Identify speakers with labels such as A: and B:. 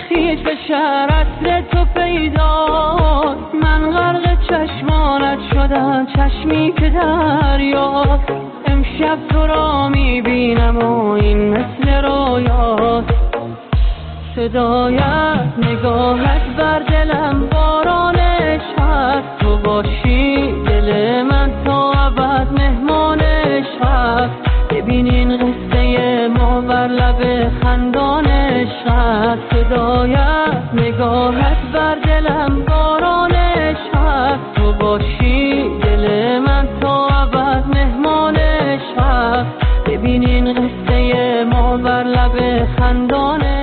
A: خیش به شهر عطر تو پیداست، من غرق چشمانت شدم چشمی که دریاست. امشب تو را میبینم و این مثل رویاست، صدایت نگاهت بر دلم بارانش هست. تو باشی دل من تا ابد مهمانش هست. ببین این قصه ما بر لب خندانش هست. صدایت نگاهت بر دلم بارانش هست. تو باشی دل من تا ابد مهمانش هست. ببین این قصه ما بر لب خندانش